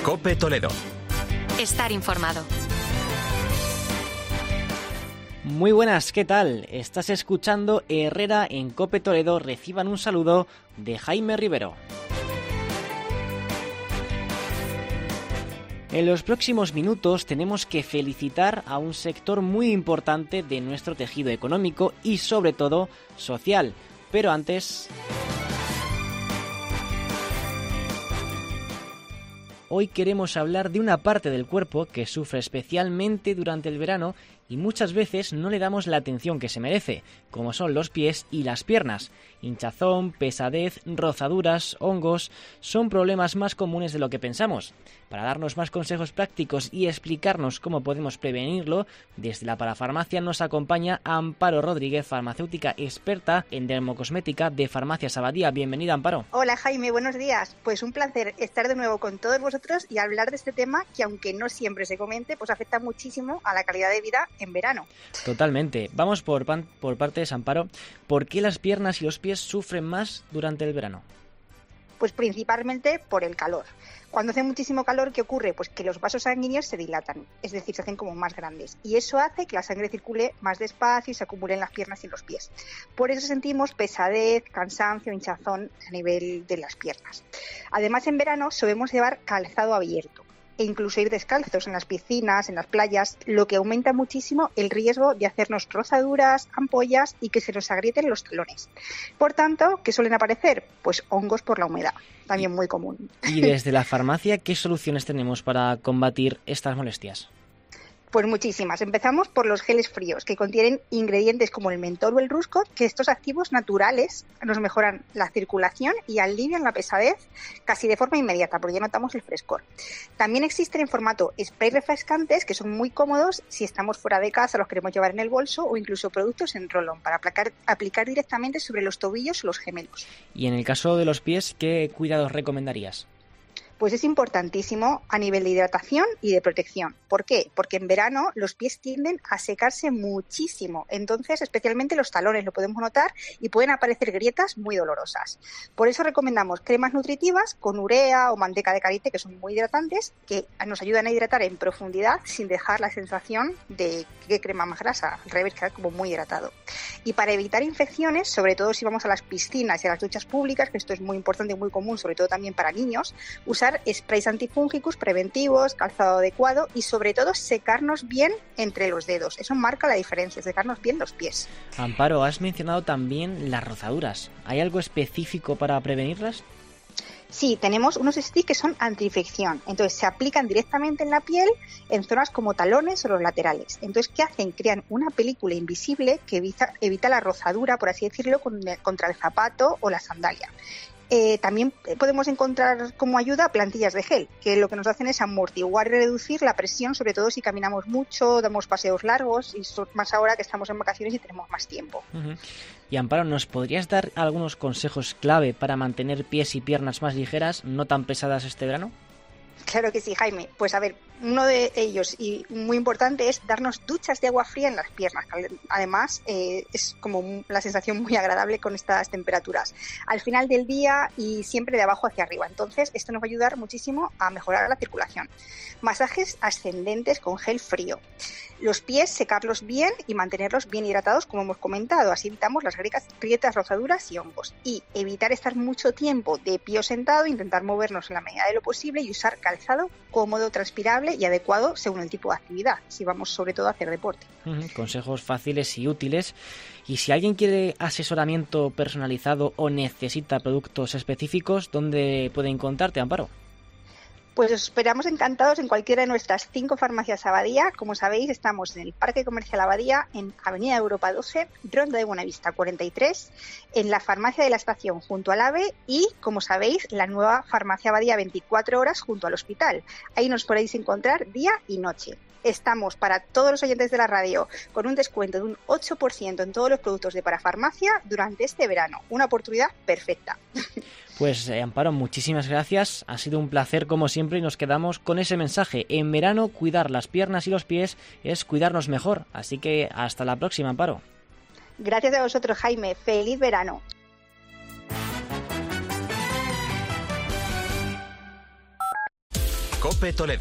COPE Toledo. Estar informado. Muy buenas, ¿qué tal? Estás escuchando Herrera en COPE Toledo. Reciban un saludo de Jaime Rivero. En los próximos minutos tenemos que felicitar a un sector muy importante de nuestro tejido económico y sobre todo social. Pero antes... Hoy queremos hablar de una parte del cuerpo que sufre especialmente durante el verano y muchas veces no le damos la atención que se merece, como son los pies y las piernas. Hinchazón, pesadez, rozaduras, hongos son problemas más comunes de lo que pensamos. Para darnos más consejos prácticos y explicarnos cómo podemos prevenirlo, desde la parafarmacia nos acompaña Amparo Rodríguez, farmacéutica experta en dermocosmética de Farmacias Abadía. Bienvenida, Amparo. Hola, Jaime, buenos días. Pues un placer estar de nuevo con todos vosotros y hablar de este tema que, aunque no siempre se comente, pues afecta muchísimo a la calidad de vida en verano. Totalmente. Vamos por partes, Amparo. ¿Por qué las piernas y los pies sufren más durante el verano? Pues principalmente por el calor. Cuando hace muchísimo calor, ¿qué ocurre? Pues que los vasos sanguíneos se dilatan, es decir, se hacen como más grandes. Y eso hace que la sangre circule más despacio y se acumule en las piernas y en los pies. Por eso sentimos pesadez, cansancio, hinchazón a nivel de las piernas. Además, en verano solemos llevar calzado abierto e incluso ir descalzos en las piscinas, en las playas, lo que aumenta muchísimo el riesgo de hacernos rozaduras, ampollas y que se nos agrieten los talones. Por tanto, ¿qué suelen aparecer? Pues hongos por la humedad, también muy común. Y desde la farmacia, ¿qué soluciones tenemos para combatir estas molestias? Pues muchísimas. Empezamos por los geles fríos, que contienen ingredientes como el mentol o el rusco, que estos activos naturales nos mejoran la circulación y alivian la pesadez casi de forma inmediata, porque ya notamos el frescor. También existen en formato spray refrescantes, que son muy cómodos si estamos fuera de casa, los queremos llevar en el bolso, o incluso productos en roll-on para aplicar directamente sobre los tobillos o los gemelos. Y en el caso de los pies, ¿qué cuidados recomendarías? Pues es importantísimo a nivel de hidratación y de protección. ¿Por qué? Porque en verano los pies tienden a secarse muchísimo. Entonces, especialmente los talones lo podemos notar y pueden aparecer grietas muy dolorosas. Por eso recomendamos cremas nutritivas con urea o manteca de karité, que son muy hidratantes, que nos ayudan a hidratar en profundidad sin dejar la sensación de que crema más grasa. Al revés, queda como muy hidratado. Y para evitar infecciones, sobre todo si vamos a las piscinas y a las duchas públicas, que esto es muy importante y muy común, sobre todo también para niños, usar sprays antifúngicos preventivos, calzado adecuado y sobre todo secarnos bien entre los dedos. Eso marca la diferencia, secarnos bien los pies. Amparo, has mencionado también las rozaduras. ¿Hay algo específico para prevenirlas? Sí, tenemos unos sticks que son antiinfección. Entonces se aplican directamente en la piel en zonas como talones o los laterales. Entonces, ¿qué hacen? Crean una película invisible que evita la rozadura, por así decirlo, contra el zapato o la sandalia. También podemos encontrar como ayuda plantillas de gel, que lo que nos hacen es amortiguar y reducir la presión, sobre todo si caminamos mucho, damos paseos largos y más ahora que estamos en vacaciones y tenemos más tiempo. Uh-huh. Y Amparo, ¿nos podrías dar algunos consejos clave para mantener pies y piernas más ligeras, no tan pesadas este verano? Claro que sí, Jaime. Pues a ver, uno de ellos y muy importante es darnos duchas de agua fría en las piernas. Además, es como la sensación muy agradable con estas temperaturas. Al final del día y siempre de abajo hacia arriba. Entonces, esto nos va a ayudar muchísimo a mejorar la circulación. Masajes ascendentes con gel frío. Los pies, secarlos bien y mantenerlos bien hidratados, como hemos comentado. Así evitamos las grietas, rozaduras y hongos. Y evitar estar mucho tiempo de pie o sentado, intentar movernos en la medida de lo posible y usar calzado cómodo, transpirable y adecuado según el tipo de actividad, si vamos sobre todo a hacer deporte. Consejos fáciles y útiles. Y si alguien quiere asesoramiento personalizado o necesita productos específicos, ¿dónde puede encontrarte, Amparo? Pues os esperamos encantados en cualquiera de nuestras 5 farmacias Abadía. Como sabéis, estamos en el Parque Comercial Abadía, en Avenida Europa 12, Ronda de Buenavista 43, en la Farmacia de la Estación junto al AVE y, como sabéis, la nueva Farmacia Abadía 24 horas junto al hospital. Ahí nos podéis encontrar día y noche. Estamos para todos los oyentes de la radio con un descuento de un 8% en todos los productos de parafarmacia durante este verano. Una oportunidad perfecta. Pues Amparo, muchísimas gracias. Ha sido un placer como siempre y nos quedamos con ese mensaje. En verano, cuidar las piernas y los pies es cuidarnos mejor. Así que hasta la próxima, Amparo. Gracias a vosotros, Jaime. ¡Feliz verano! COPE Toledo.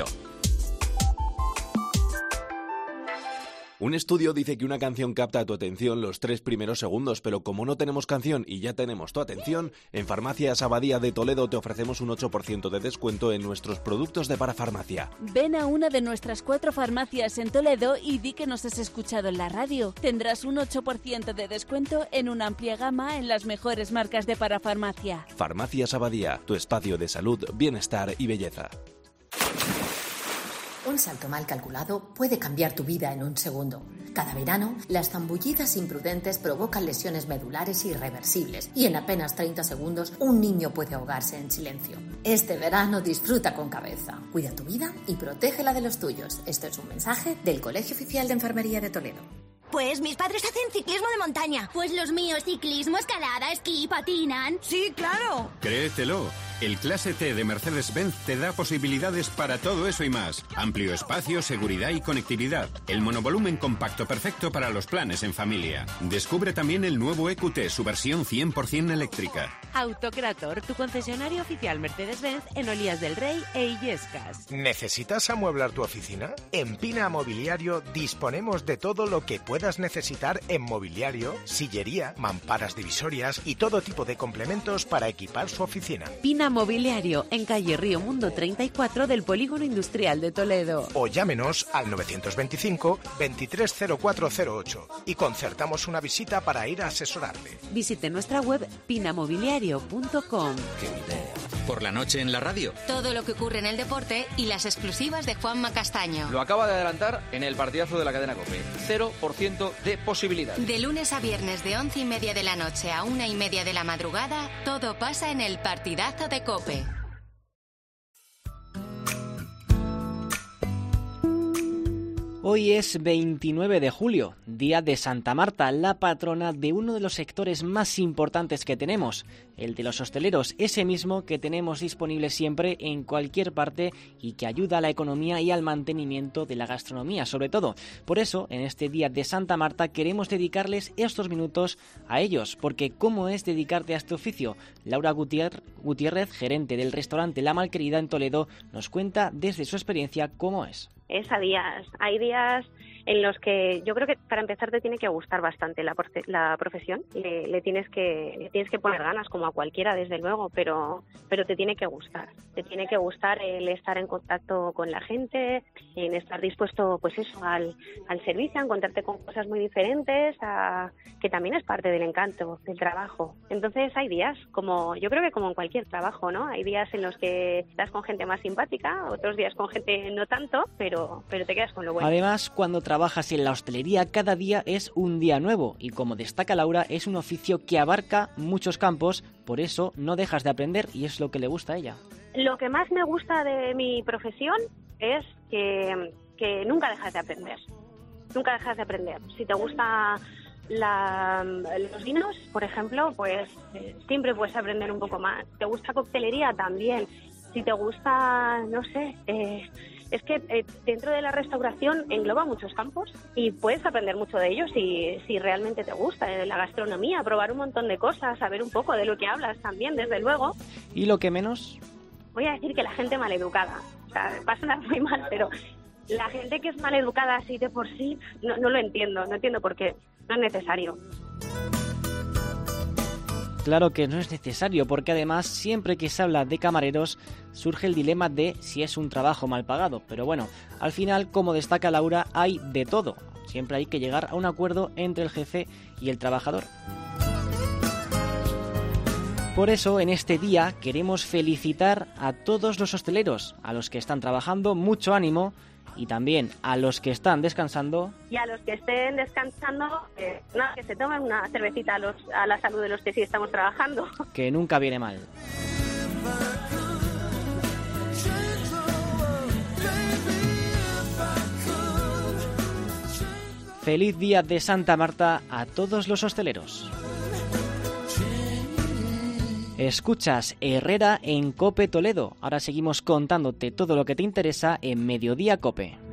Un estudio dice que una canción capta tu atención los 3 primeros segundos, pero como no tenemos canción y ya tenemos tu atención, en Farmacias Abadía de Toledo te ofrecemos un 8% de descuento en nuestros productos de parafarmacia. Ven a una de nuestras 4 farmacias en Toledo y di que nos has escuchado en la radio. Tendrás un 8% de descuento en una amplia gama en las mejores marcas de parafarmacia. Farmacias Abadía, tu espacio de salud, bienestar y belleza. Un salto mal calculado puede cambiar tu vida en un segundo. Cada verano, las zambullidas imprudentes provocan lesiones medulares irreversibles y en apenas 30 segundos un niño puede ahogarse en silencio. Este verano disfruta con cabeza. Cuida tu vida y protege la de los tuyos. Esto es un mensaje del Colegio Oficial de Enfermería de Toledo. Pues mis padres hacen ciclismo de montaña. Pues los míos ciclismo, escalada, esquí, patinan. Sí, claro. Créetelo. El Clase T de Mercedes-Benz te da posibilidades para todo eso y más. Amplio espacio, seguridad y conectividad. El monovolumen compacto perfecto para los planes en familia. Descubre también el nuevo EQT, su versión 100% eléctrica. Autocrator, tu concesionario oficial Mercedes-Benz en Olías del Rey e Illescas. ¿Necesitas amueblar tu oficina? En Pina Mobiliario disponemos de todo lo que puedas necesitar en mobiliario, sillería, mamparas divisorias y todo tipo de complementos para equipar su oficina. Pina Mobiliario, en calle Río Mundo 34 del Polígono Industrial de Toledo. O llámenos al 925 230408 y concertamos una visita para ir a asesorarle. Visite nuestra web pinamobiliario.com. ¡Qué idea! Por la noche en la radio. Todo lo que ocurre en el deporte y las exclusivas de Juanma Castaño. Lo acaba de adelantar en el partidazo de la cadena COPE. 0% de posibilidad. De lunes a viernes de 11:30 de la noche a 1:30 de la madrugada, todo pasa en el partidazo de COPE. Hoy es 29 de julio, día de Santa Marta, la patrona de uno de los sectores más importantes que tenemos, el de los hosteleros, ese mismo que tenemos disponible siempre en cualquier parte y que ayuda a la economía y al mantenimiento de la gastronomía, sobre todo. Por eso, en este día de Santa Marta queremos dedicarles estos minutos a ellos, porque ¿cómo es dedicarte a este oficio? Laura Gutiérrez, gerente del restaurante La Malquerida en Toledo, nos cuenta desde su experiencia cómo es. Es a días. Hay días en los que yo creo que para empezar te tiene que gustar bastante la profesión. Le tienes que poner ganas, como a cualquiera, desde luego, pero te tiene que gustar. Te tiene que gustar el estar en contacto con la gente, en estar dispuesto, pues eso, al servicio, a encontrarte con cosas muy diferentes, que también es parte del encanto del trabajo. Entonces hay días, yo creo que como en cualquier trabajo, ¿no? Hay días en los que estás con gente más simpática, otros días con gente no tanto, pero te quedas con lo bueno. Además, cuando trabajas en la hostelería, cada día es un día nuevo y, como destaca Laura, es un oficio que abarca muchos campos, por eso no dejas de aprender y es lo que le gusta a ella. Lo que más me gusta de mi profesión es que nunca dejas de aprender. Nunca dejas de aprender. Si te gusta los vinos, por ejemplo, pues siempre puedes aprender un poco más. ¿Te gusta coctelería? También. Si te gusta, no sé... Es que dentro de la restauración engloba muchos campos y puedes aprender mucho de ellos si realmente te gusta. La gastronomía, probar un montón de cosas, saber un poco de lo que hablas también, desde luego. ¿Y lo que menos? Voy a decir que la gente maleducada. O sea, va a sonar muy mal, pero la gente que es maleducada así de por sí, no lo entiendo. No entiendo por qué. No es necesario. Claro que no es necesario, porque además siempre que se habla de camareros surge el dilema de si es un trabajo mal pagado. Pero bueno, al final, como destaca Laura, hay de todo. Siempre hay que llegar a un acuerdo entre el jefe y el trabajador. Por eso, en este día queremos felicitar a todos los hosteleros, a los que están trabajando, mucho ánimo, y también a los que están descansando. Y a los que estén descansando, que se tomen una cervecita a la salud de los que sí estamos trabajando. Que nunca viene mal. Feliz día de Santa Marta a todos los hosteleros. Escuchas Herrera en COPE Toledo. Ahora seguimos contándote todo lo que te interesa en Mediodía COPE.